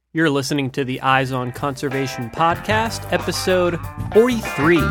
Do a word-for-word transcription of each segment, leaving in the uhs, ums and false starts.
You're listening to the Eyes on Conservation podcast, episode forty-three.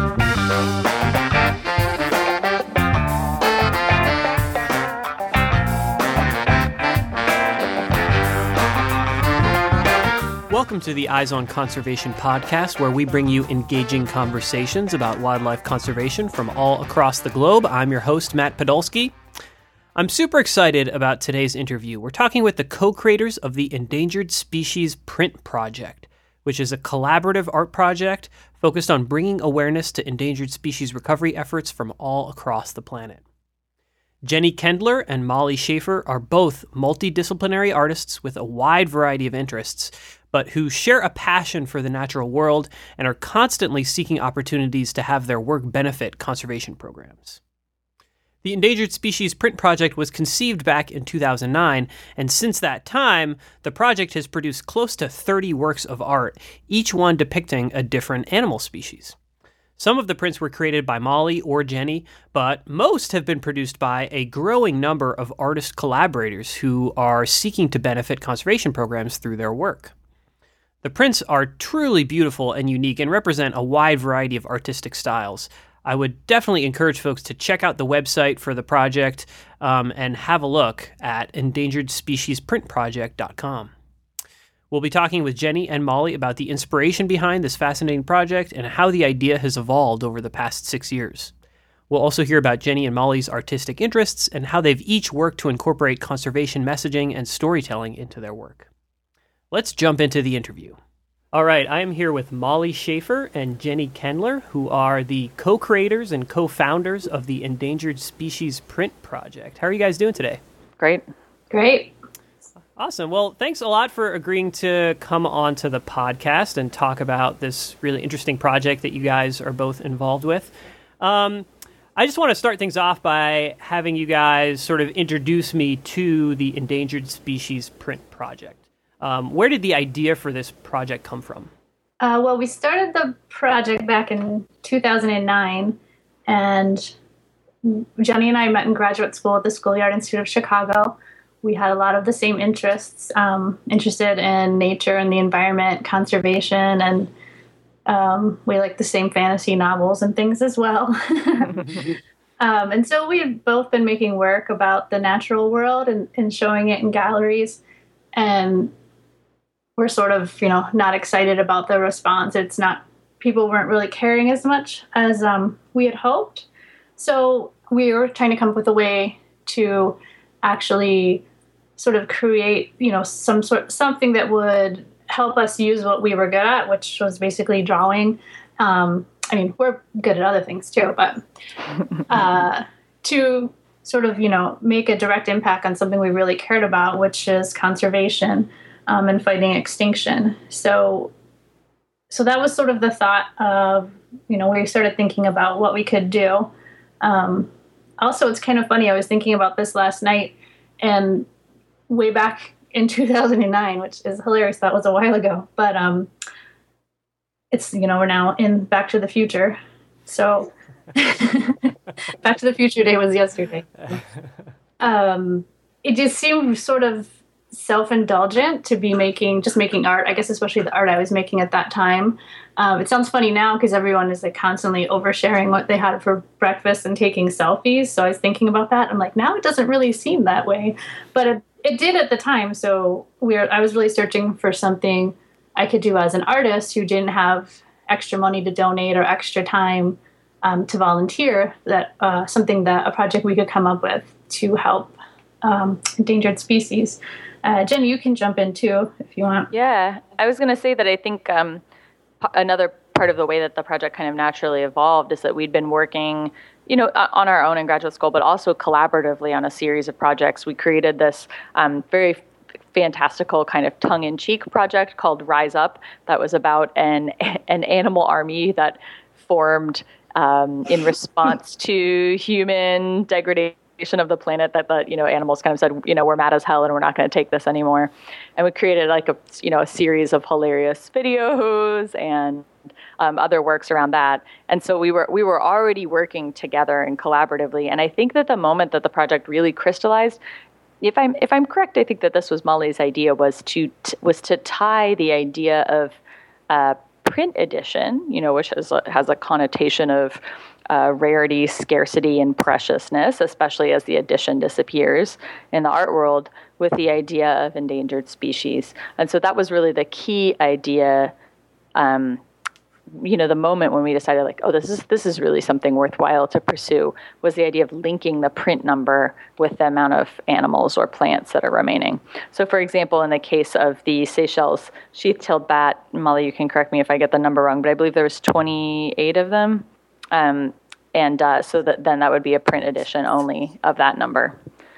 Welcome to the Eyes on Conservation podcast, where we bring you engaging conversations about wildlife conservation from all across the globe. I'm your host, Matt Podolsky. I'm super excited about today's interview. We're talking with the co-creators of the Endangered Species Print Project, which is a collaborative art project focused on bringing awareness to endangered species recovery efforts from all across the planet. Jenny Kendler and Molly Schaefer are both multidisciplinary artists with a wide variety of interests, but who share a passion for the natural world and are constantly seeking opportunities to have their work benefit conservation programs. The Endangered Species Print Project was conceived back in two thousand nine, and since that time, the project has produced close to thirty works of art, each one depicting a different animal species. Some of the prints were created by Molly or Jenny, but most have been produced by a growing number of artist collaborators who are seeking to benefit conservation programs through their work. The prints are truly beautiful and unique and represent a wide variety of artistic styles. I would definitely encourage folks to check out the website for the project um, and have a look at endangered species print project dot com. We'll be talking with Jenny and Molly about the inspiration behind this fascinating project and how the idea has evolved over the past six years. We'll also hear about Jenny and Molly's artistic interests and how they've each worked to incorporate conservation messaging and storytelling into their work. Let's jump into the interview. All right, I am here with Molly Schaefer and Jenny Kendler, who are the co-creators and co-founders of the Endangered Species Print Project. How are you guys doing today? Great. Great. Awesome. Well, thanks a lot for agreeing to come on to the podcast and talk about this really interesting project that you guys are both involved with. Um, I just want to start things off by having you guys sort of introduce me to the Endangered Species Print Project. Um, where did the idea for this project come from? Uh, well, we started the project back in two thousand nine, and Jenny and I met in graduate school at the Schoolyard Institute of Chicago. We had a lot of the same interests, um, interested in nature and the environment, conservation, and um, we like the same fantasy novels and things as well. um, and so we had both been making work about the natural world and, and showing it in galleries, and we're sort of, you know, not excited about the response. It's not, people weren't really caring as much as um, we had hoped. So we were trying to come up with a way to actually sort of create, you know, some sort, something that would help us use what we were good at, which was basically drawing. Um, I mean, we're good at other things too, but uh, to sort of, you know, make a direct impact on something we really cared about, which is conservation. Um, and fighting extinction. So so that was sort of the thought of, you know, we started thinking about what we could do. Um, also, it's kind of funny. I was thinking about this last night, and way back in two thousand nine, which is hilarious. That was a while ago. But um, it's, you know, we're now in Back to the Future. So Back to the Future Day was yesterday. Um, it just seemed sort of self-indulgent to be making, just making art, I guess, especially the art I was making at that time. Um, it sounds funny now because everyone is like constantly oversharing what they had for breakfast and taking selfies. So I was thinking about that. I'm like, now it doesn't really seem that way, but it, it did at the time. So we were, I was really searching for something I could do as an artist who didn't have extra money to donate or extra time um, to volunteer, that uh, something that a project we could come up with to help um, endangered species. Uh, Jen, you can jump in too if you want. Yeah, I was going to say that I think um, p- another part of the way that the project kind of naturally evolved is that we'd been working, you know, on our own in graduate school, but also collaboratively on a series of projects. We created this um, very fantastical kind of tongue-in-cheek project called Rise Up that was about an an animal army that formed um, in response to human degradation of the planet, that the, you know, animals kind of said, you know, we're mad as hell and we're not going to take this anymore. And we created like a, you know, a series of hilarious videos and um, other works around that. And so we were, we were already working together and collaboratively. And I think that the moment that the project really crystallized if I'm if I'm correct, I think that this was Molly's idea was to t- was to tie the idea of uh, print edition, you know, which has a, has a connotation of uh, rarity, scarcity, and preciousness, especially as the edition disappears in the art world, with the idea of endangered species. And so that was really the key idea. Um, you know, the moment when we decided, like, oh, this is this is really something worthwhile to pursue, was the idea of linking the print number with the amount of animals or plants that are remaining. So, for example, in the case of the Seychelles sheath-tailed bat, Molly, you can correct me if I get the number wrong, but I believe there was twenty-eight of them, um, and uh, so that then that would be a print edition only of that number.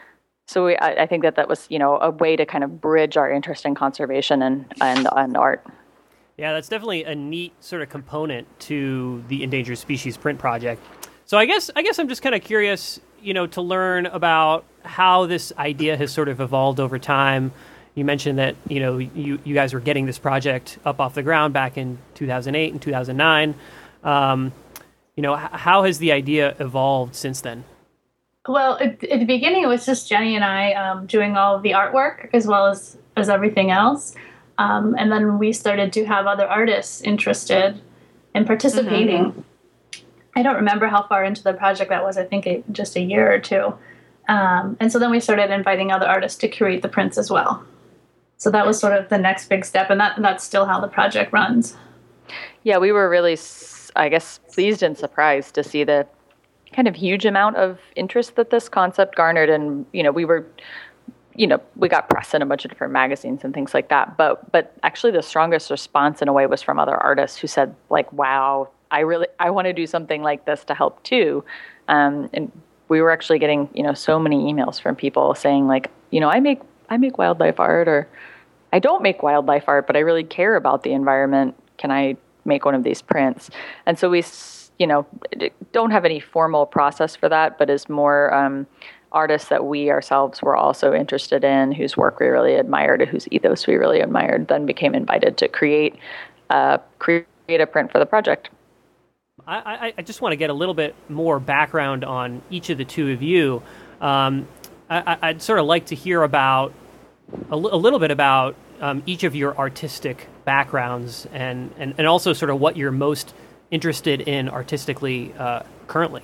So we, I, I think that that was, you know, a way to kind of bridge our interest in conservation and and, and art. Yeah, that's definitely a neat sort of component to the Endangered Species Print Project. So I guess I guess I'm just kind of curious, you know, to learn about how this idea has sort of evolved over time. You mentioned that, you know, you, you guys were getting this project up off the ground back in two thousand eight and two thousand nine. Um, you know, h- how has the idea evolved since then? Well, at, at the beginning, it was just Jenny and I um, doing all of the artwork as well as, as everything else. Um, and then we started to have other artists interested in participating. Mm-hmm. I don't remember how far into the project that was. I think it, just a year or two. Um, and so then we started inviting other artists to curate the prints as well. So that was sort of the next big step, and that that's still how the project runs. Yeah, we were really, I guess, pleased and surprised to see the kind of huge amount of interest that this concept garnered. And, you know, we were... you know, we got press in a bunch of different magazines and things like that. But but actually the strongest response in a way was from other artists who said, like, wow, I really, I want to do something like this to help too. Um, and we were actually getting, you know, so many emails from people saying, like, you know, I make, I make wildlife art, or I don't make wildlife art, but I really care about the environment. Can I make one of these prints? And so we, you know, don't have any formal process for that, but is more, um, artists that we ourselves were also interested in, whose work we really admired, whose ethos we really admired, then became invited to create uh, create a print for the project. I, I just want to get a little bit more background on each of the two of you. Um, I, I'd sort of like to hear about a, l- a little bit about um, each of your artistic backgrounds, and, and, and also sort of what you're most interested in artistically uh, currently.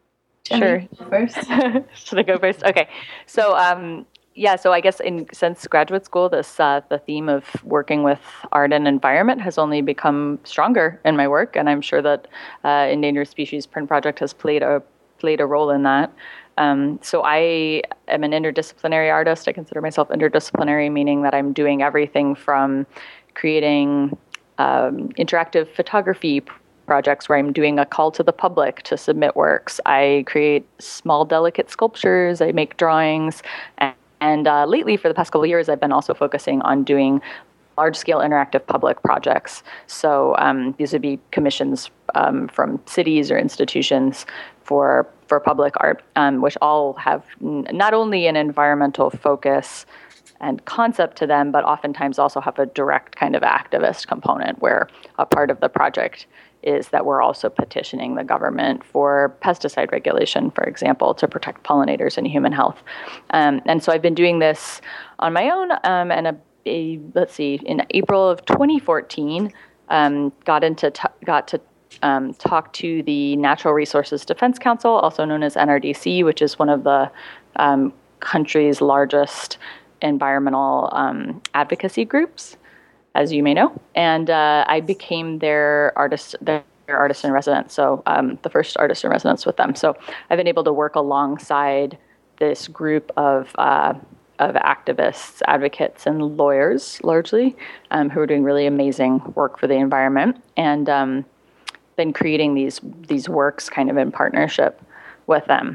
Sure. First. Should I go first? Okay. So, um, yeah, so I guess in since graduate school, this uh, the theme of working with art and environment has only become stronger in my work, and I'm sure that uh, Endangered Species Print Project has played a played a role in that. Um, so I am an interdisciplinary artist. I consider myself interdisciplinary, meaning that I'm doing everything from creating um, interactive photography projects where I'm doing a call to the public to submit works. I create small, delicate sculptures. I make drawings. And, and uh, lately, for the past couple of years, I've been also focusing on doing large-scale interactive public projects. So um, these would be commissions um, from cities or institutions for for public art, um, which all have n- not only an environmental focus and concept to them, but oftentimes also have a direct kind of activist component where a part of the project is that we're also petitioning the government for pesticide regulation, for example, to protect pollinators and human health. Um, and so I've been doing this on my own, um, and a, a, let's see, in April of twenty fourteen, um, got into t- got to um, talk to the Natural Resources Defense Council, also known as N R D C, which is one of the um, country's largest environmental um, advocacy groups, as you may know. And uh, I became their artist, their artist in residence. So um, the first artist in residence with them. So I've been able to work alongside this group of uh, of activists, advocates, and lawyers, largely, um, who are doing really amazing work for the environment, and um, then creating these these works kind of in partnership with them.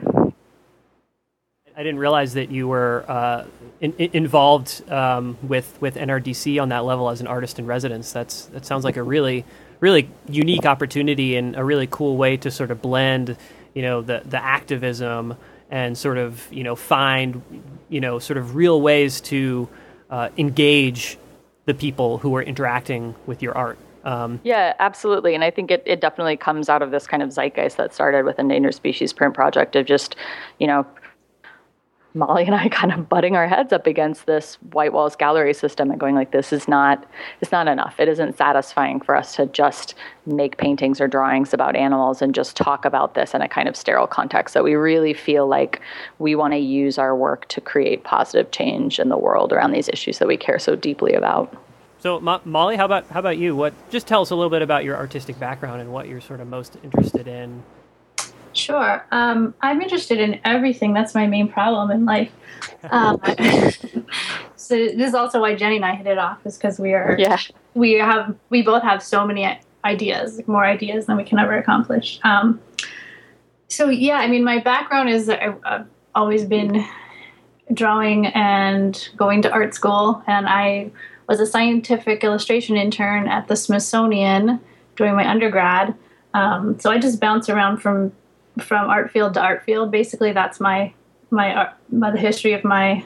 I didn't realize that you were uh, in, in, involved um, with with N R D C on that level as an artist in residence. That's that sounds like a really really unique opportunity and a really cool way to sort of blend, you know, the the activism and sort of, you know, find, you know, sort of real ways to uh, engage the people who are interacting with your art. Um, yeah, absolutely. And I think it, it definitely comes out of this kind of zeitgeist that started with Endangered Species Print Project of just, you know, Molly and I kind of butting our heads up against this white walls gallery system and going like, this is not, it's not enough. It isn't satisfying for us to just make paintings or drawings about animals and just talk about this in a kind of sterile context. So we really feel like we want to use our work to create positive change in the world around these issues that we care so deeply about. So Mo- Molly, how about how about you? What just tell us a little bit about your artistic background and what you're sort of most interested in. Sure. Um, I'm interested in everything. That's my main problem in life. Um, so this is also why Jenny and I hit it off, is because we are yeah. we have we both have so many ideas, like more ideas than we can ever accomplish. Um, so yeah, I mean, my background is I, I've always been drawing and going to art school, and I was a scientific illustration intern at the Smithsonian during my undergrad. Um, so I just bounce around from from art field to art field. Basically, that's my my art, my the history of my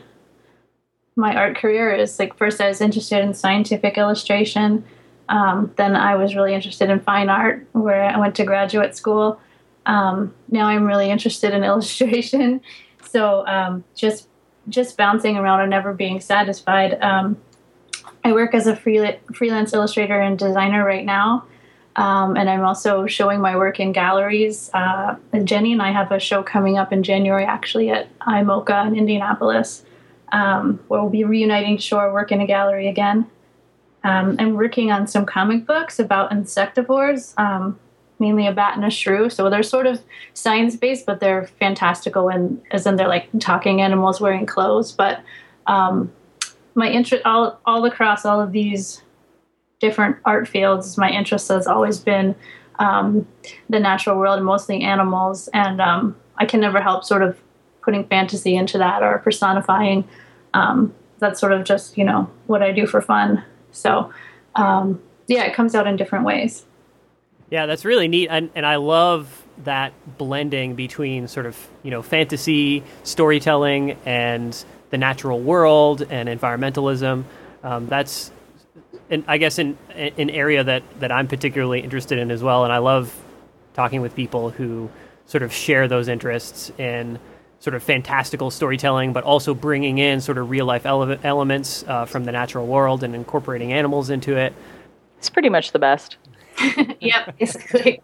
my art career is like, first I was interested in scientific illustration. Um, then I was really interested in fine art, where I went to graduate school. Um, now I'm really interested in illustration. So um, just just bouncing around and never being satisfied. Um, I work as a free, freelance illustrator and designer right now. Um, and I'm also showing my work in galleries. Uh, and Jenny and I have a show coming up in January, actually, at I M O C A in Indianapolis, um, where we'll be reuniting to show our work in a gallery again. Um, I'm working on some comic books about insectivores, um, mainly a bat and a shrew. So they're sort of science-based, but they're fantastical, and as in they're like talking animals wearing clothes. But um, my interest all all across all of these different art fields, my interest has always been um, the natural world, and mostly animals. And um, I can never help sort of putting fantasy into that or personifying. Um, that's sort of just, you know, what I do for fun. So, um, yeah, it comes out in different ways. Yeah, that's really neat. And, and I love that blending between sort of, you know, fantasy, storytelling, and the natural world and environmentalism. Um, that's, and I guess in an area that, that I'm particularly interested in as well. And I love talking with people who sort of share those interests in sort of fantastical storytelling, but also bringing in sort of real life ele- elements uh, from the natural world and incorporating animals into it. It's pretty much the best. Yep, basically.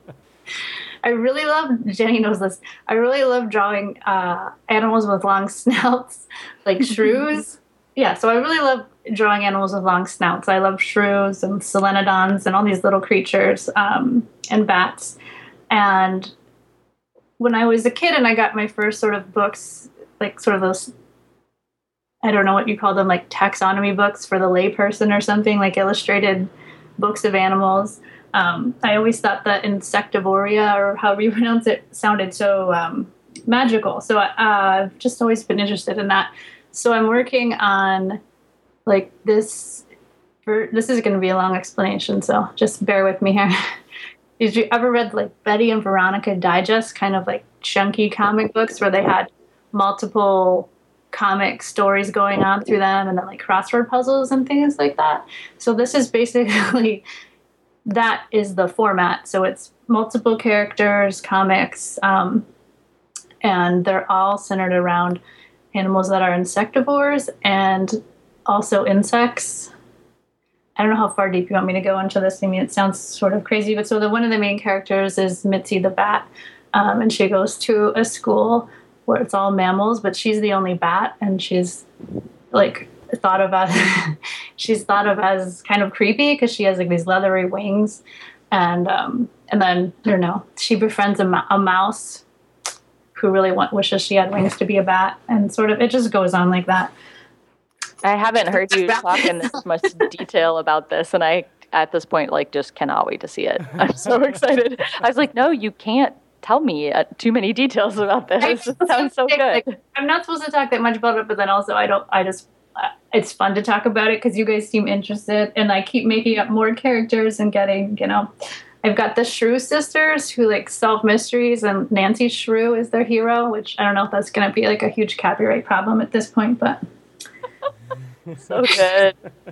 I really love, Jenny knows this, I really love drawing uh, animals with long snouts, like shrews. Yeah, so I really love drawing animals with long snouts. I love shrews and solenodons and all these little creatures, um, and bats. And when I was a kid and I got my first sort of books, like sort of those, I don't know what you call them, like taxonomy books for the layperson or something, like illustrated books of animals. Um, I always thought that insectivoria, or however you pronounce it, sounded so um, magical. So uh, I've just always been interested in that. So I'm working on like this. For, this is going to be a long explanation, so just bear with me here. Did you ever read like Betty and Veronica Digest, kind of like chunky comic books where they had multiple comic stories going on through them, and then like crossword puzzles and things like that? So this is basically, that is the format. So it's multiple characters, comics, um, and they're all centered around animals that are insectivores and also insects. I don't know how far deep you want me to go into this. I mean, it sounds sort of crazy, but so the one of the main characters is Mitzi the bat, um, and she goes to a school where it's all mammals, but she's the only bat, and she's like thought of as she's thought of as kind of creepy because she has like these leathery wings, and um, and then I don't know, she befriends a, ma- a mouse who really want, wishes she had wings to be a bat, and sort of it just goes on like that. I haven't heard you talk in this much detail about this, and I, at this point, like, just cannot wait to see it. I'm so excited. I was like, no, you can't tell me uh, too many details about this. It sounds so good. Like, I'm not supposed to talk that much about it, but then also I don't, I just, uh, it's fun to talk about it because you guys seem interested, and I keep making up more characters and getting, you know, I've got the Shrew sisters who like solve mysteries, and Nancy Shrew is their hero, which I don't know if that's going to be like a huge copyright problem at this point, but... So good.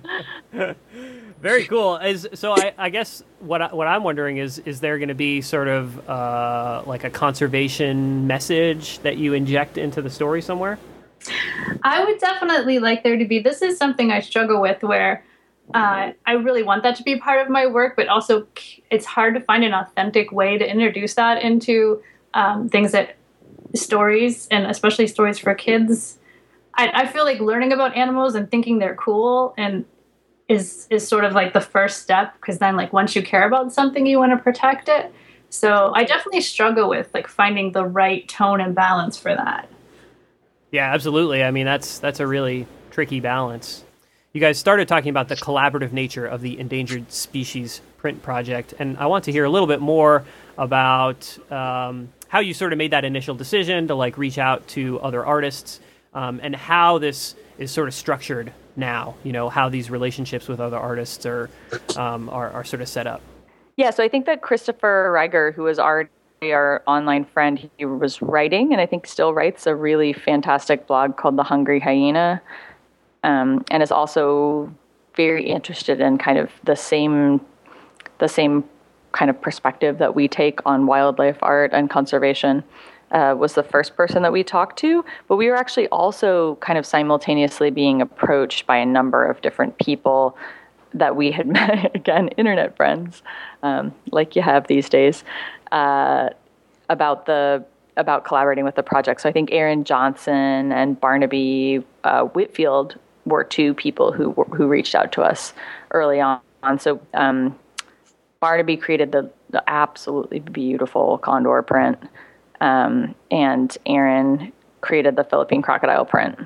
Very cool. Is so I, I guess what I, what I'm wondering is is there going to be sort of uh, like a conservation message that you inject into the story somewhere? I would definitely like there to be, this is something I struggle with where uh, I really want that to be part of my work, but also it's hard to find an authentic way to introduce that into um, things that stories, and especially stories for kids. I, I feel like learning about animals and thinking they're cool and is is sort of like the first step, because then like once you care about something, you want to protect it. So I definitely struggle with like finding the right tone and balance for that. Yeah, absolutely. I mean, that's that's a really tricky balance. You guys started talking about the collaborative nature of the Endangered Species Print Project, and I want to hear a little bit more about um, how you sort of made that initial decision to like reach out to other artists, um, and how this is sort of structured now. You know, how these relationships with other artists are um, are, are sort of set up. Yeah, so I think that Christopher Reiger, who was already our online friend, he was writing, and I think still writes, a really fantastic blog called The Hungry Hyena, um, and is also very interested in kind of the same, the same kind of perspective that we take on wildlife art and conservation. Uh, was the first person that we talked to, but we were actually also kind of simultaneously being approached by a number of different people that we had met, again, internet friends, um, like you have these days, uh, about the about collaborating with the project. So I think Aaron Johnson and Barnaby uh, Whitfield were two people who who reached out to us early on. So um, Barnaby created the, the absolutely beautiful condor print, um, and Aaron created the Philippine crocodile print.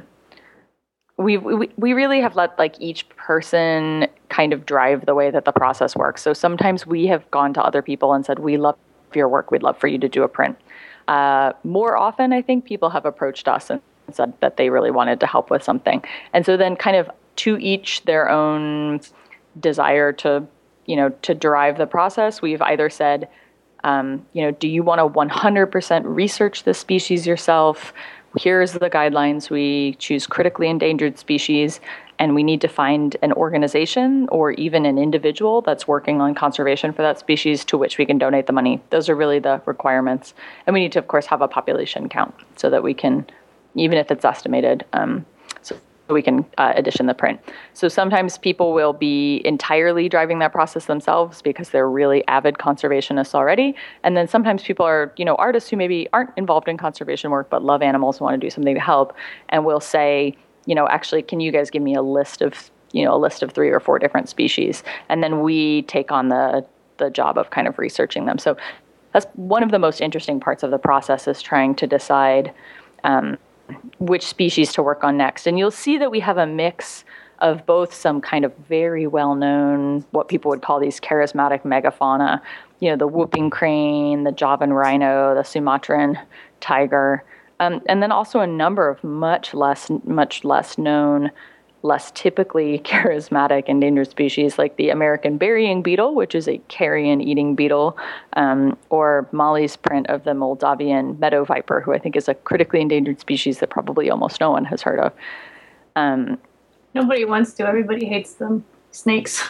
We, we we really have let like each person kind of drive the way that the process works. So sometimes we have gone to other people and said, we love your work, we'd love for you to do a print. Uh, more often, I think people have approached us and said that they really wanted to help with something. And so then kind of to each their own desire to, you know, to drive the process, we've either said, um, you know, do you want to one hundred percent research the species yourself? Here's the guidelines. We choose critically endangered species, and we need to find an organization or even an individual that's working on conservation for that species to which we can donate the money. Those are really the requirements. And we need to, of course, have a population count so that we can, even if it's estimated, um, so we can uh, edition the print. So sometimes people will be entirely driving that process themselves because they're really avid conservationists already. And then sometimes people are, you know, artists who maybe aren't involved in conservation work but love animals and want to do something to help, and will say, you know, actually, can you guys give me a list of, you know, a list of three or four different species? And then we take on the the job of kind of researching them. So that's one of the most interesting parts of the process, is trying to decide um, which species to work on next. And you'll see that we have a mix of both some kind of very well-known, what people would call these charismatic megafauna, you know, the whooping crane, the Javan rhino, the Sumatran tiger, um, and then also a number of much less, much less known, less typically charismatic endangered species, like the American burying beetle, which is a carrion-eating beetle, um, or Molly's print of the Moldavian meadow viper, who I think is a critically endangered species that probably almost no one has heard of. Um, Nobody wants to. Everybody hates them. Snakes.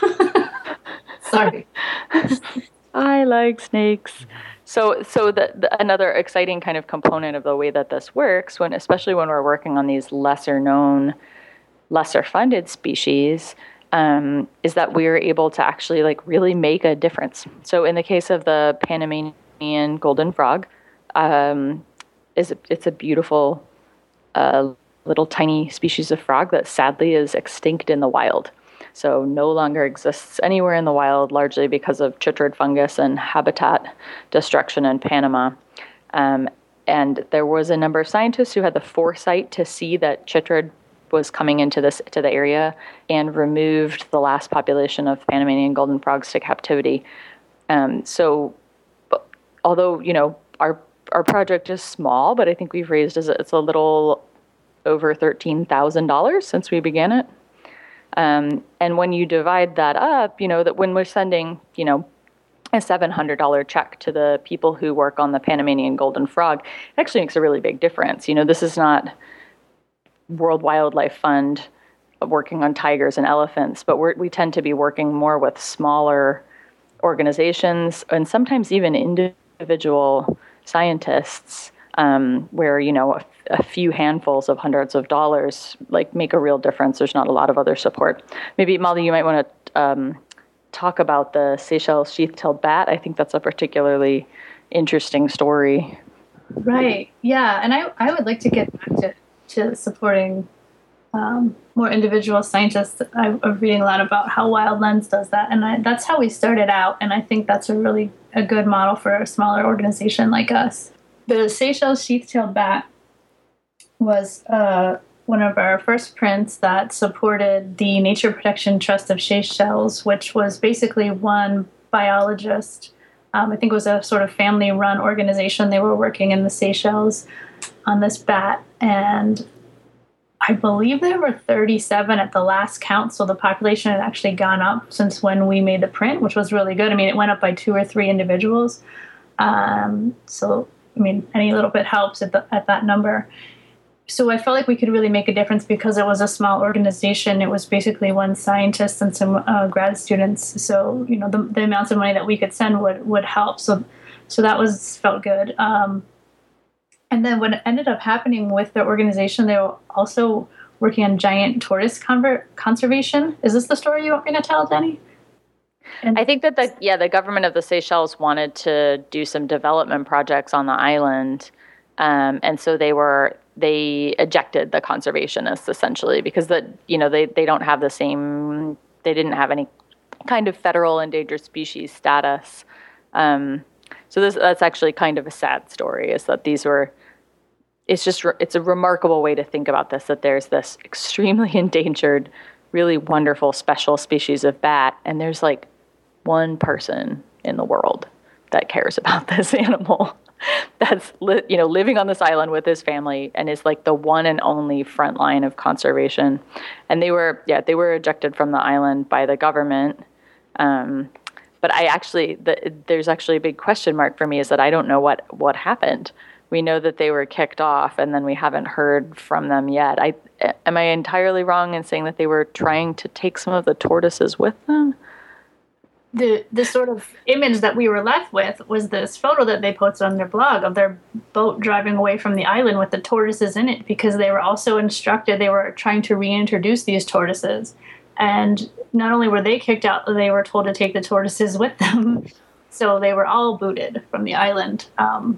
Sorry. I like snakes. So, so the, the, another exciting kind of component of the way that this works, when especially when we're working on these lesser-known, lesser-funded species, um, is that we're able to actually like really make a difference. So, in the case of the Panamanian golden frog, um, is it's a beautiful uh, little tiny species of frog that sadly is extinct in the wild. So no longer exists anywhere in the wild, largely because of chytrid fungus and habitat destruction in Panama. Um, and there was a number of scientists who had the foresight to see that chytrid was coming into this to the area and removed the last population of Panamanian golden frogs to captivity. Um, so, although you know our our project is small, but I think we've raised it's a little over thirteen thousand dollars since we began it. Um, and when you divide that up, you know, that when we're sending, you know, a seven hundred dollars check to the people who work on the Panamanian golden frog, it actually makes a really big difference. You know, this is not World Wildlife Fund working on tigers and elephants, but we're, we tend to be working more with smaller organizations and sometimes even individual scientists um, where, you know, a, a few handfuls of hundreds of dollars like make a real difference. There's not a lot of other support. Maybe, Molly, you might want to um, talk about the Seychelles sheath-tailed bat. I think that's a particularly interesting story. Right. Yeah. And I, I would like to get back to, to supporting um, more individual scientists. I, I'm reading a lot about how Wild Lens does that. And I, that's how we started out. And I think that's a really a good model for a smaller organization like us. The Seychelles sheath-tailed bat was uh, one of our first prints that supported the Nature Protection Trust of Seychelles, which was basically one biologist. Um, I think it was a sort of family-run organization. They were working in the Seychelles on this bat, and I believe there were thirty-seven at the last count, so the population had actually gone up since when we made the print, which was really good. I mean, it went up by two or three individuals. Um, so, I mean, any little bit helps at, the, at that number. So I felt like we could really make a difference because it was a small organization. It was basically one scientist and some uh, grad students. So, you know, the, the amounts of money that we could send would, would help. So so that was felt good. Um, and then what ended up happening with the organization, they were also working on giant tortoise conver- conservation. Is this the story you want me to tell, Jenny? And I think that, the yeah, the government of the Seychelles wanted to do some development projects on the island. Um, and so they were... they ejected the conservationists essentially because that, you know, they, they don't have the same, they didn't have any kind of federal endangered species status. Um, so this, that's actually kind of a sad story is that these were, it's just, it's a remarkable way to think about this, that there's this extremely endangered, really wonderful special species of bat. And there's like one person in the world that cares about this animal. That's, li- you know, living on this island with his family and is like the one and only front line of conservation. And they were, yeah, they were ejected from the island by the government. Um, but I actually, the, there's actually a big question mark for me is that I don't know what, what happened. We know that they were kicked off and then we haven't heard from them yet. I, am I entirely wrong in saying that they were trying to take some of the tortoises with them? The the sort of image that we were left with was this photo that they posted on their blog of their boat driving away from the island with the tortoises in it because they were also instructed, they were trying to reintroduce these tortoises. And not only were they kicked out, they were told to take the tortoises with them. So they were all booted from the island. Um,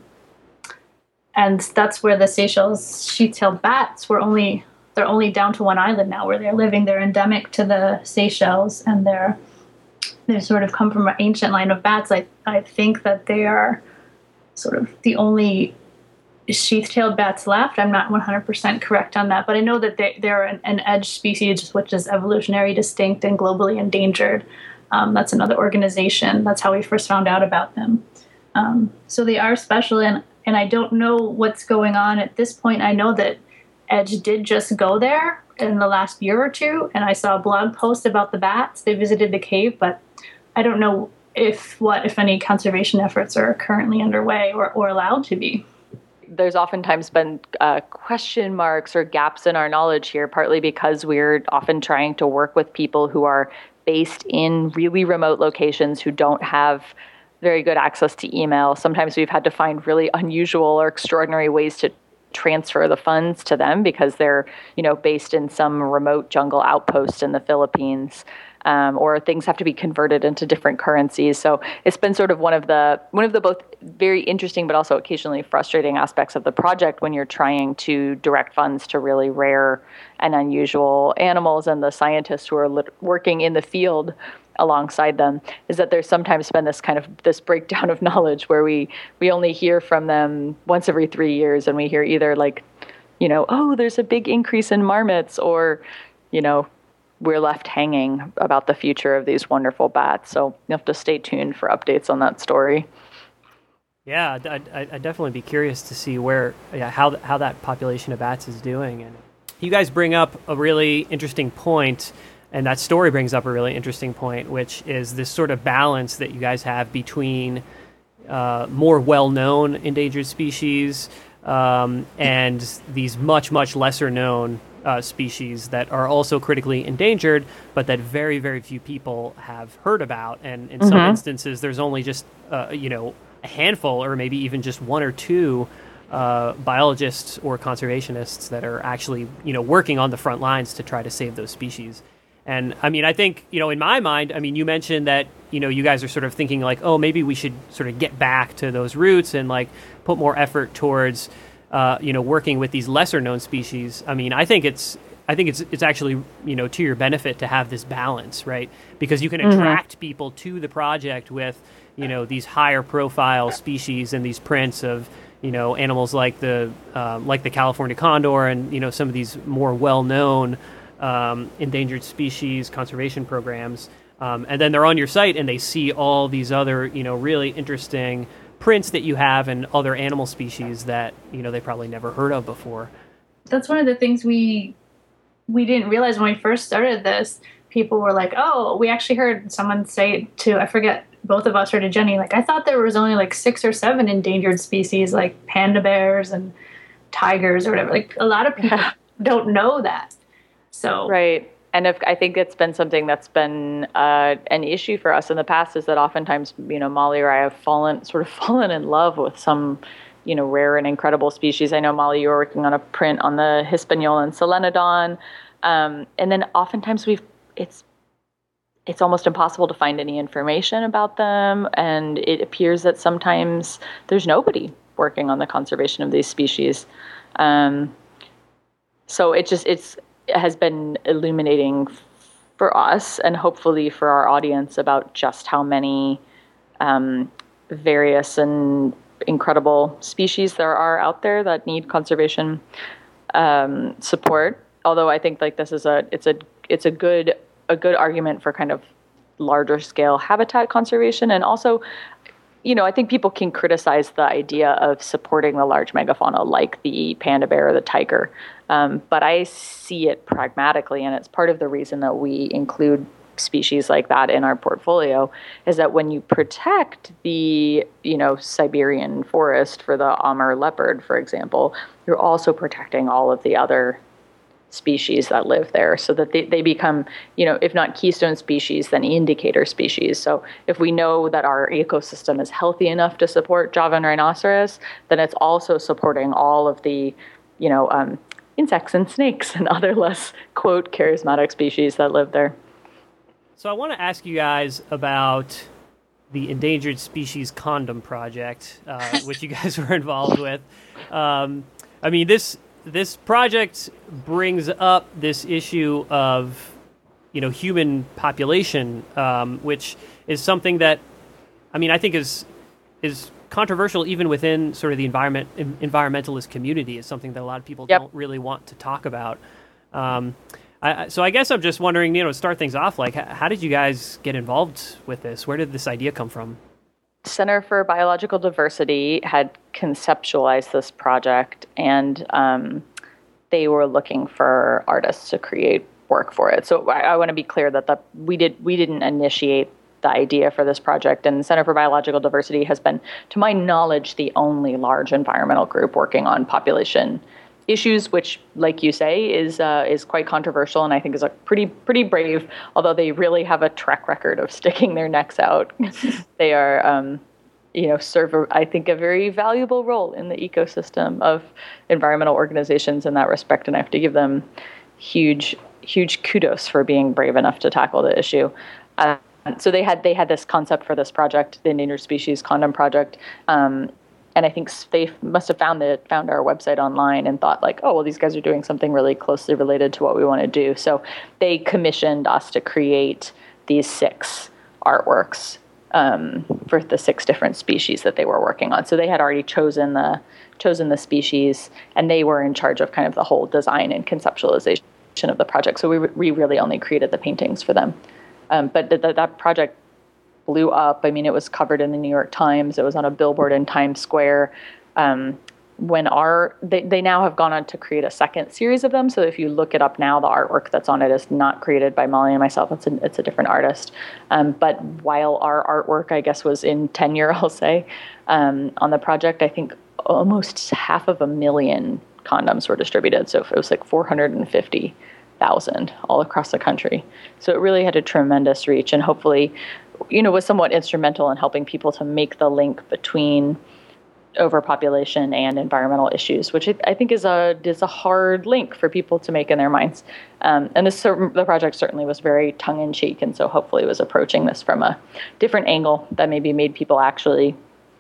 and that's where the Seychelles sheath-tailed bats were only, they're only down to one island now where they're living. They're endemic to the Seychelles and they're They sort of come from an ancient line of bats. I, I think that they are sort of the only sheath-tailed bats left. I'm not one hundred percent correct on that, but I know that they, they're an, an edge species, which is evolutionary distinct and globally endangered. Um, that's another organization. That's how we first found out about them. Um, so they are special, and, and I don't know what's going on at this point. I know that Edge did just go there in the last year or two, and I saw a blog post about the bats. They visited the cave, but I don't know if what, if any, conservation efforts are currently underway or, or allowed to be. There's oftentimes been uh, question marks or gaps in our knowledge here, partly because we're often trying to work with people who are based in really remote locations who don't have very good access to email. Sometimes we've had to find really unusual or extraordinary ways to transfer the funds to them because they're, you know, based in some remote jungle outpost in the Philippines, um, or things have to be converted into different currencies. So it's been sort of one of the one of the both very interesting but also occasionally frustrating aspects of the project when you're trying to direct funds to really rare and unusual animals, and the scientists who are lit- working in the field alongside them, is that there's sometimes been this kind of this breakdown of knowledge where we we only hear from them once every three years, and we hear either like, you know, oh, there's a big increase in marmots, or, you know, we're left hanging about the future of these wonderful bats. So you have to stay tuned for updates on that story. Yeah, I'd, I'd, I'd definitely be curious to see where, yeah, how how that population of bats is doing. And you guys bring up a really interesting point, and that story brings up a really interesting point, which is this sort of balance that you guys have between uh, more well-known endangered species um, and these much, much lesser-known uh, species that are also critically endangered, but that very, very few people have heard about. And in mm-hmm. some instances, there's only just, uh, you know, a handful or maybe even just one or two uh, biologists or conservationists that are actually, you know, working on the front lines to try to save those species. And I mean, I think, you know, in my mind, I mean, you mentioned that, you know, you guys are sort of thinking like, oh, maybe we should sort of get back to those roots and like put more effort towards, uh, you know, working with these lesser known species. I mean, I think it's, I think it's it's actually, you know, to your benefit to have this balance, right? Because you can attract mm-hmm. people to the project with, you know, these higher profile species and these prints of, you know, animals like the um, like the California condor and, you know, some of these more well known um, endangered species conservation programs. Um, and then they're on your site and they see all these other, you know, really interesting prints that you have and other animal species that, you know, they probably never heard of before. That's one of the things we we didn't realize when we first started this. People were like, oh, we actually heard someone say to, I forget, both of us or to Jenny, like, I thought there was only like six or seven endangered species like panda bears and tigers or whatever. Like a lot of people don't know that. So right. And if I think it's been something that's been uh, an issue for us in the past is that oftentimes, you know, Molly or I have fallen, sort of fallen in love with some, you know, rare and incredible species. I know, Molly, you were working on a print on the Hispaniolan solenodon. Um, and then oftentimes we've, it's, it's almost impossible to find any information about them. And it appears that sometimes there's nobody working on the conservation of these species. Um, so it just, it's, it has been illuminating for us and hopefully for our audience about just how many um, various and incredible species there are out there that need conservation um, support. Although I think like this is a, it's a, it's a good, a good argument for kind of larger scale habitat conservation. And also, you know, I think people can criticize the idea of supporting the large megafauna like the panda bear or the tiger. Um, but I see it pragmatically, and it's part of the reason that we include species like that in our portfolio, is that when you protect the, you know, Siberian forest for the Amur leopard, for example, you're also protecting all of the other species that live there, so that they, they become, you know, if not keystone species, then indicator species. So if we know that our ecosystem is healthy enough to support Javan rhinoceros, then it's also supporting all of the, you know, um, insects and snakes and other less, quote, charismatic species that live there. So I want to ask you guys about the Endangered Species Condom Project, uh, which you guys were involved with. Um, I mean, this this project brings up this issue of, you know, human population, um, which is something that, I mean, I think is is controversial even within sort of the environment environmentalist community. Is something that a lot of people yep. don't really want to talk about. Um, I, so I guess I'm just wondering, you know, to start things off, like, how, how did you guys get involved with this? Where did this idea come from? Center for Biological Diversity had conceptualized this project, and um, they were looking for artists to create work for it. So I, I want to be clear that the, we did we didn't initiate the idea for this project, and the Center for Biological Diversity has been, to my knowledge, the only large environmental group working on population issues, which, like you say, is uh, is quite controversial, and I think is a pretty pretty brave. Although they really have a track record of sticking their necks out, they are, um, you know, serve a, I think a very valuable role in the ecosystem of environmental organizations in that respect, and I have to give them huge huge kudos for being brave enough to tackle the issue. Uh, so they had they had this concept for this project, the Endangered Species Condom Project. Um, And I think they must have found the, found our website online and thought like, oh, well, these guys are doing something really closely related to what we want to do. So they commissioned us to create these six artworks um, for the six different species that they were working on. So they had already chosen the chosen the species, and they were in charge of kind of the whole design and conceptualization of the project. So we, we really only created the paintings for them. Um, but th- th- that project blew up. I mean, it was covered in the New York Times. It was on a billboard in Times Square. Um, when our they, they now have gone on to create a second series of them. So if you look it up now, the artwork that's on it is not created by Molly and myself. It's a, it's a different artist. Um, but while our artwork, I guess, was in tenure, I'll say, um, on the project, I think almost half of a million condoms were distributed. So it was like four hundred fifty thousand all across the country. So it really had a tremendous reach, and hopefully, you know, was somewhat instrumental in helping people to make the link between overpopulation and environmental issues, which I think is a is a hard link for people to make in their minds. Um, and this the project certainly was very tongue in cheek, and so hopefully was approaching this from a different angle that maybe made people actually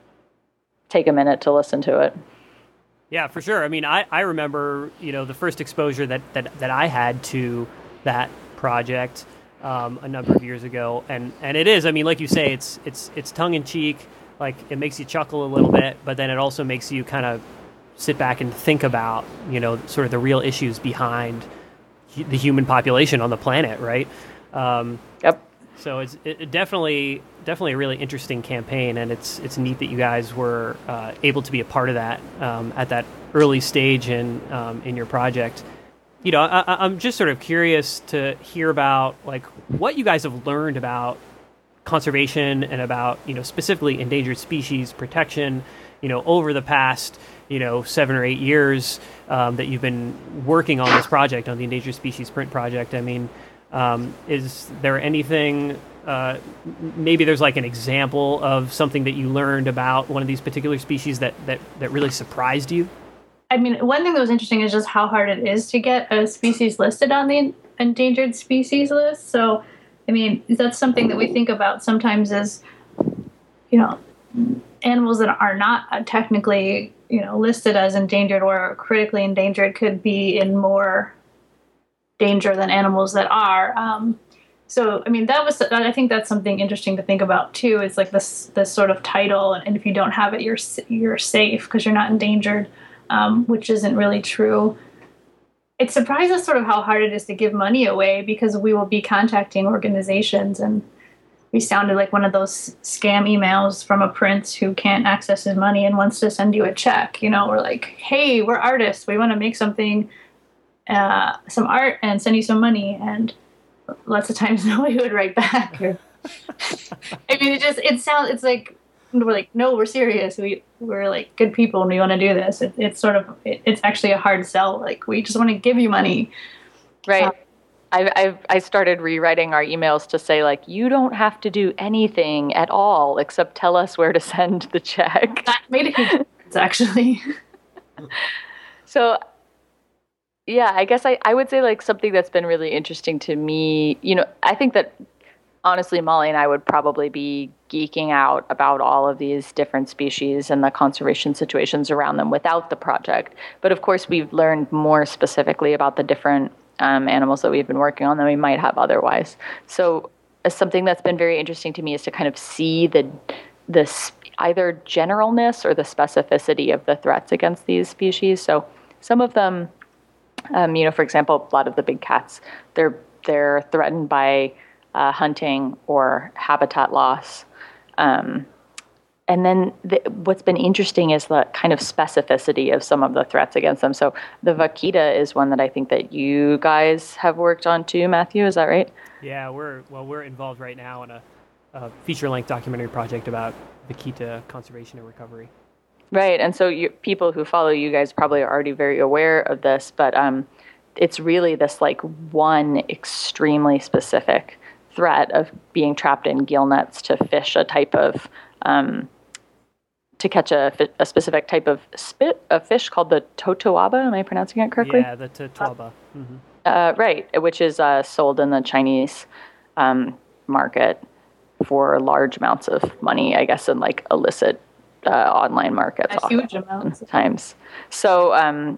take a minute to listen to it. Yeah, for sure. I mean, I, I remember, you know, the first exposure that, that, that I had to that project um, a number of years ago, and, and it is. I mean, like you say, it's it's it's tongue in cheek. Like, it makes you chuckle a little bit, but then it also makes you kind of sit back and think about, you know, sort of the real issues behind hu- the human population on the planet, right? Um, yep. So it's it, it definitely definitely a really interesting campaign, and it's it's neat that you guys were uh, able to be a part of that um, at that early stage in um, in your project. You know, I, I'm just sort of curious to hear about like what you guys have learned about conservation and about, you know, specifically endangered species protection, you know, over the past, you know, seven or eight years um, that you've been working on this project, on the Endangered Species Print project. I mean, um, is there anything, uh, maybe there's like an example of something that you learned about one of these particular species that, that, that really surprised you? I mean, one thing that was interesting is just how hard it is to get a species listed on the endangered species list. So, I mean, that's something that we think about sometimes as, you know, animals that are not technically, you know, listed as endangered or critically endangered could be in more danger than animals that are. Um, so, I mean, that was, I think that's something interesting to think about too, is like this, this sort of title. And if you don't have it, you're, you're safe because you're not endangered, um, which isn't really true. It surprises us sort of how hard it is to give money away because we will be contacting organizations, and we sounded like one of those scam emails from a prince who can't access his money and wants to send you a check. You know, we're like, hey, we're artists. We want to make something, uh, some art and send you some money. And lots of times nobody would write back. Or, I mean, it just, it sounds, it's like, we're like, no, we're serious. We, we're like good people and we want to do this. It, it's sort of, it, it's actually a hard sell. Like, we just want to give you money. Right. Um, I've, I've, I started rewriting our emails to say, like, you don't have to do anything at all except tell us where to send the check. That made a huge difference, actually. So, yeah, I guess I, I would say, like, something that's been really interesting to me, you know, I think that, honestly, Molly and I would probably be geeking out about all of these different species and the conservation situations around them without the project. But, of course, we've learned more specifically about the different Um, animals that we've been working on than we might have otherwise. So uh, something that's been very interesting to me is to kind of see the this either generalness or the specificity of the threats against these species. So some of them, um, you know, for example, a lot of the big cats, they're they're threatened by uh, hunting or habitat loss. Um, And then the, what's been interesting is the kind of specificity of some of the threats against them. So the vaquita is one that I think that you guys have worked on too, Matthew. Is that right? Yeah, we're well, we're involved right now in a, a feature-length documentary project about vaquita conservation and recovery. Right, and so you, people who follow you guys probably are already very aware of this, but um, it's really this like one extremely specific threat of being trapped in gill nets to fish a type of Um, to catch a, a specific type of spit of fish called the totoaba. Am I pronouncing it correctly? Yeah, the totoaba. Mm-hmm. Uh, right, which is uh, sold in the Chinese um, market for large amounts of money, I guess, in like illicit uh, online markets. A huge amount. Sometimes. So, um,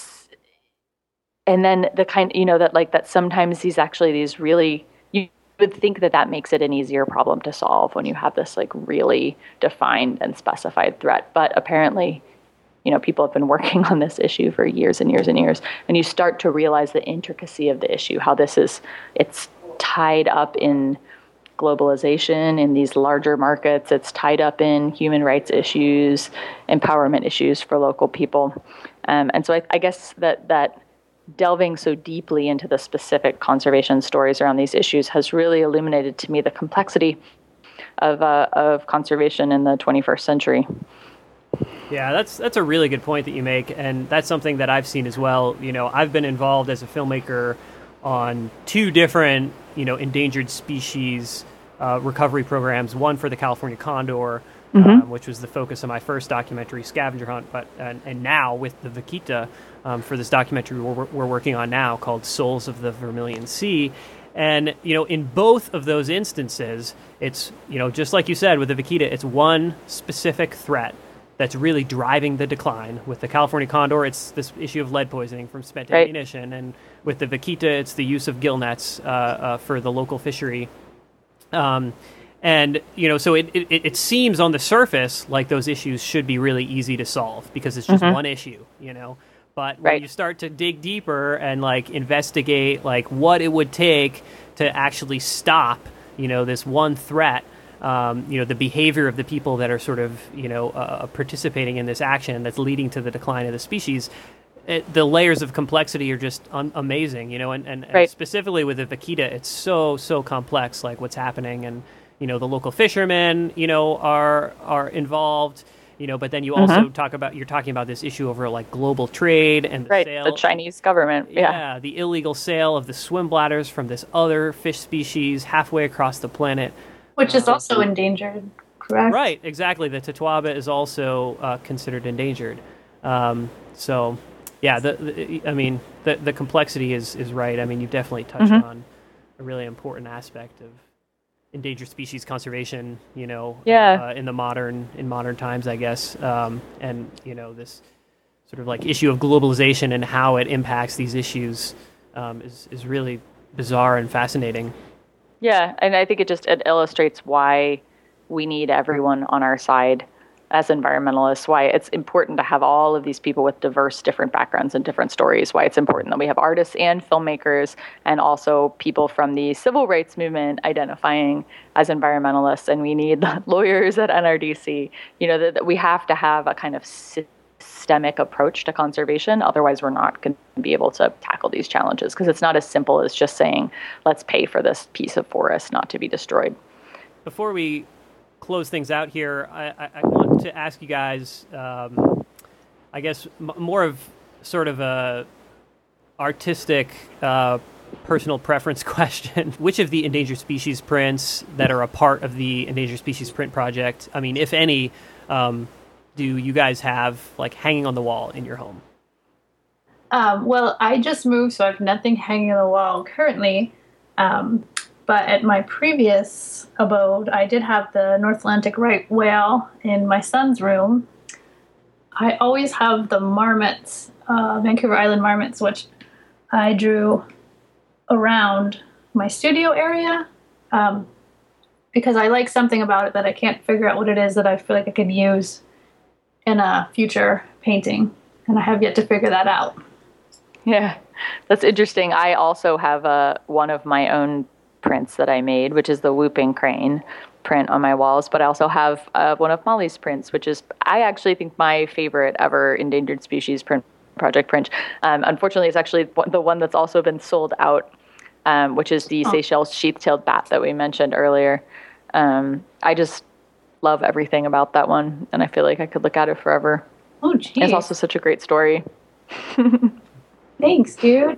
and then the kind, you know, that like that sometimes these actually these really, you would think that that makes it an easier problem to solve when you have this like really defined and specified threat. But apparently, you know, people have been working on this issue for years and years and years. And you start to realize the intricacy of the issue, how this is, it's tied up in globalization, in these larger markets. It's tied up in human rights issues, empowerment issues for local people. Um, and so I, I guess that that delving so deeply into the specific conservation stories around these issues has really illuminated to me the complexity of uh, of conservation in the twenty-first century. Yeah, that's that's a really good point that you make, and that's something that I've seen as well. You know, I've been involved as a filmmaker on two different, you know, endangered species uh, recovery programs. One for the California condor, mm-hmm. um, which was the focus of my first documentary, Scavenger Hunt. But and, and now with the vaquita, um, for this documentary we're, we're working on now called Souls of the Vermilion Sea. And, you know, in both of those instances, it's, you know, just like you said, with the vaquita, it's one specific threat that's really driving the decline. With the California condor, it's this issue of lead poisoning from spent right. ammunition. And with the vaquita, it's the use of gill nets uh, uh, for the local fishery. Um, and, you know, so it, it, it seems on the surface like those issues should be really easy to solve because it's just mm-hmm. one issue, you know. But when right. you start to dig deeper and, like, investigate, like, what it would take to actually stop, you know, this one threat, um, you know, the behavior of the people that are sort of, you know, uh, participating in this action that's leading to the decline of the species, it, the layers of complexity are just un- amazing, you know, and, and, right. and specifically with the vaquita, it's so, so complex, like, what's happening. And, you know, the local fishermen, you know, are are involved. You know, but then you also mm-hmm. talk about, you're talking about this issue over like global trade and the right, sale. the Chinese government. Yeah. yeah, the illegal sale of the swim bladders from this other fish species halfway across the planet. Which is uh, also endangered, correct? Right, exactly. The Totoaba is also uh, considered endangered. Um, so, yeah, the, the I mean, the the complexity is, is right. I mean, you've definitely touched mm-hmm. on a really important aspect of endangered species conservation, you know, yeah. uh, in the modern, in modern times, I guess. Um, and, you know, this sort of like issue of globalization and how it impacts these issues um, is, is really bizarre and fascinating. Yeah. And I think it just, it illustrates why we need everyone on our side as environmentalists, why it's important to have all of these people with diverse, different backgrounds and different stories, why it's important that we have artists and filmmakers and also people from the civil rights movement identifying as environmentalists. And we need lawyers at N R D C, you know, that, that we have to have a kind of systemic approach to conservation. Otherwise, we're not going to be able to tackle these challenges because it's not as simple as just saying, let's pay for this piece of forest not to be destroyed. Before we close things out here, I, I, I want to ask you guys, um, I guess, m- more of sort of a artistic, uh, personal preference question. Which of the endangered species prints that are a part of the Endangered Species Print Project, I mean, if any, um, do you guys have like hanging on the wall in your home? Um, well, I just moved, so I have nothing hanging on the wall currently. Um, But at my previous abode, I did have the North Atlantic right whale in my son's room. I always have the marmots, uh, Vancouver Island marmots, which I drew around my studio area um, because I like something about it that I can't figure out what it is that I feel like I could use in a future painting, and I have yet to figure that out. Yeah, that's interesting. I also have a, one of my own prints that I made, which is the whooping crane print on my walls, but I also have uh, one of Molly's prints, which is, I actually think, my favorite ever endangered species print project print. Um, unfortunately, it's actually the one that's also been sold out, um, which is the oh. Seychelles sheath-tailed bat that we mentioned earlier. Um, I just love everything about that one, and I feel like I could look at it forever. Oh, geez. It's also such a great story. Thanks, dude.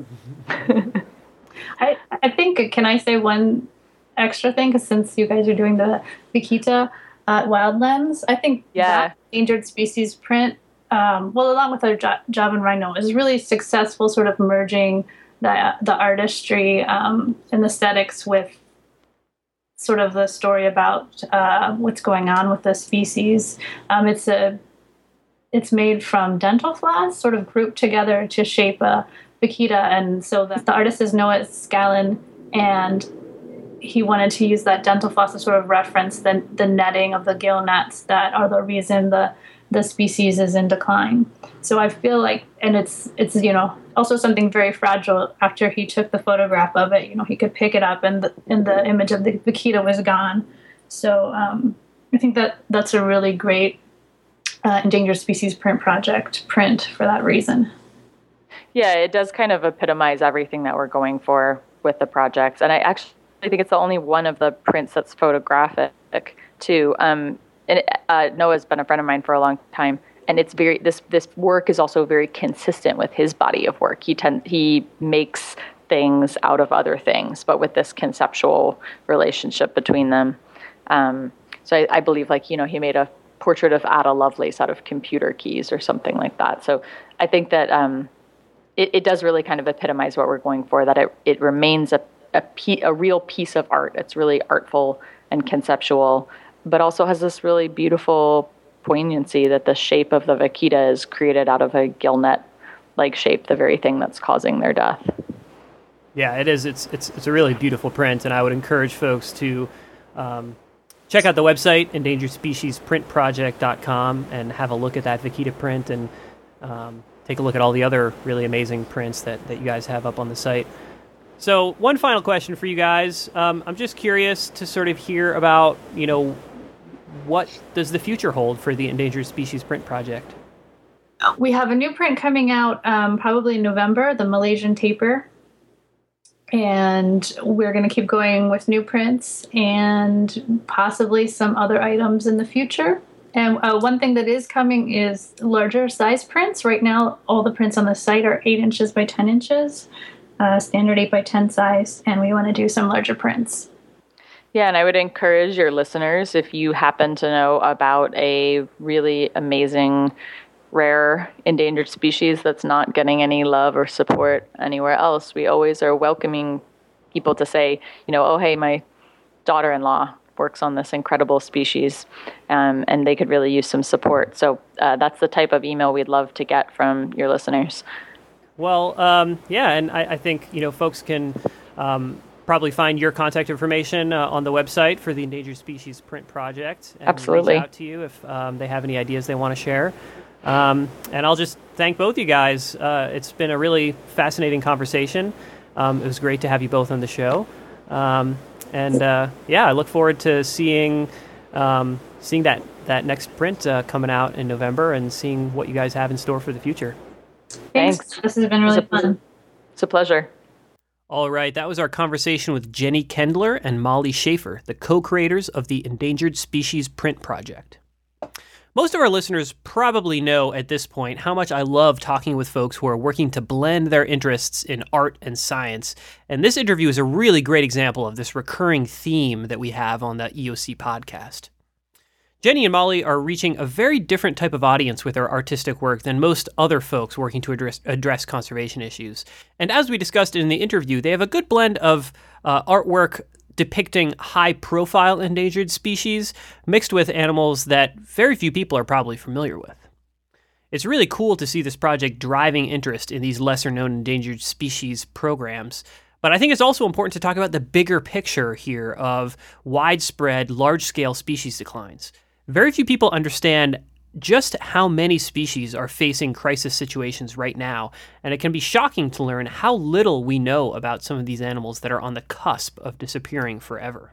I, I think, can I say one extra thing? Because since you guys are doing the vaquita uh, Wild Lens, I think yeah. that endangered species print, um, well, along with our jo- Javan Rhino, is really successful sort of merging the, the artistry um, and aesthetics with sort of the story about uh, what's going on with the species. Um, it's a it's made from dental floss, sort of grouped together to shape a vaquita, and so the, the artist is Noah Scallon, and he wanted to use that dental floss to sort of reference the the netting of the gill nets that are the reason the the species is in decline. So I feel like, and it's it's you know also something very fragile. After he took the photograph of it, you know he could pick it up, and the, and the image of the vaquita was gone. So um, I think that that's a really great uh, endangered species print project print for that reason. Yeah, it does kind of epitomize everything that we're going for with the project. And I actually think it's the only one of the prints that's photographic, too. Um, and it, uh, Noah's been a friend of mine for a long time. And it's very this this work is also very consistent with his body of work. He tend, he makes things out of other things, but with this conceptual relationship between them. Um, so I, I believe, like, you know, he made a portrait of Ada Lovelace out of Computer Keys or something like that. So I think that um, it, it does really kind of epitomize what we're going for, that it, it remains a, a, pe- a real piece of art. It's really artful and conceptual, but also has this really beautiful poignancy that the shape of the vaquita is created out of a gillnet-like shape, the very thing that's causing their death. Yeah, it is. It's it's it's a really beautiful print, and I would encourage folks to um, check out the website, endangered species print project dot com, and have a look at that vaquita print, and um, take a look at all the other really amazing prints that, that you guys have up on the site. So one final question for you guys. Um, I'm just curious to sort of hear about, you know, what does the future hold for the Endangered Species Print Project? We have a new print coming out um, probably in November, the Malaysian Tapir. And we're going to keep going with new prints and possibly some other items in the future. And uh, one thing that is coming is larger size prints. Right now, all the prints on the site are eight inches by ten inches, uh, standard eight by ten size, and we want to do some larger prints. Yeah, and I would encourage your listeners, if you happen to know about a really amazing rare endangered species that's not getting any love or support anywhere else, we always are welcoming people to say, you know, oh, hey, my daughter-in-law works on this incredible species, um, and they could really use some support. So uh, that's the type of email we'd love to get from your listeners. Well, um, yeah, and I, I think, you know, folks can um, probably find your contact information uh, on the website for the Endangered Species Print Project. And absolutely. Reach out to you if um, they have any ideas they want to share. Um, and I'll just thank both you guys. Uh, it's been a really fascinating conversation. Um, it was great to have you both on the show. Um, and uh, yeah, I look forward to seeing um, seeing that, that next print uh, coming out in November and seeing what you guys have in store for the future. Thanks. Thanks. This has been really it's a, fun. It's a pleasure. All right, that was our conversation with Jenny Kendler and Molly Schaefer, the co-creators of the Endangered Species Print Project. Most of our listeners probably know at this point how much I love talking with folks who are working to blend their interests in art and science, and this interview is a really great example of this recurring theme that we have on the E O C podcast. Jenny and Molly are reaching a very different type of audience with their artistic work than most other folks working to address, address conservation issues. And as we discussed in the interview, they have a good blend of uh, artwork depicting high-profile endangered species mixed with animals that very few people are probably familiar with. It's really cool to see this project driving interest in these lesser-known endangered species programs, but I think it's also important to talk about the bigger picture here of widespread, large-scale species declines. Very few people understand just how many species are facing crisis situations right now, and it can be shocking to learn how little we know about some of these animals that are on the cusp of disappearing forever.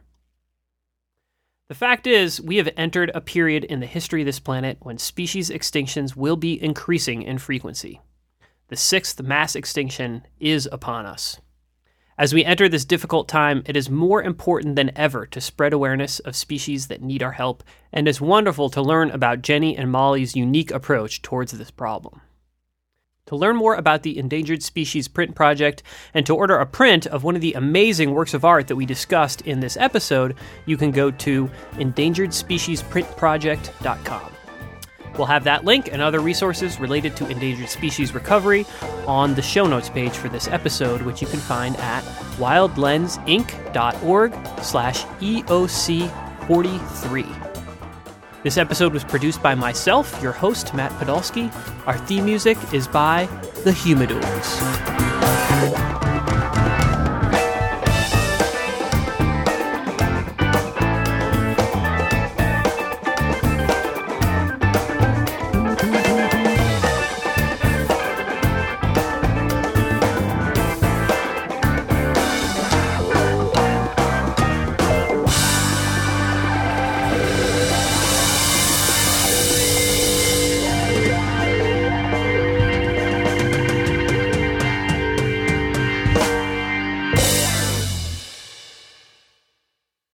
The fact is, we have entered a period in the history of this planet when species extinctions will be increasing in frequency. The sixth mass extinction is upon us. As we enter this difficult time, it is more important than ever to spread awareness of species that need our help, and it's wonderful to learn about Jenny and Molly's unique approach towards this problem. To learn more about the Endangered Species Print Project and to order a print of one of the amazing works of art that we discussed in this episode, you can go to endangered species print project dot com. We'll have that link and other resources related to endangered species recovery on the show notes page for this episode, which you can find at wildlensinc.org slash EOC43. This episode was produced by myself, your host, Matt Podolsky. Our theme music is by The Humidors.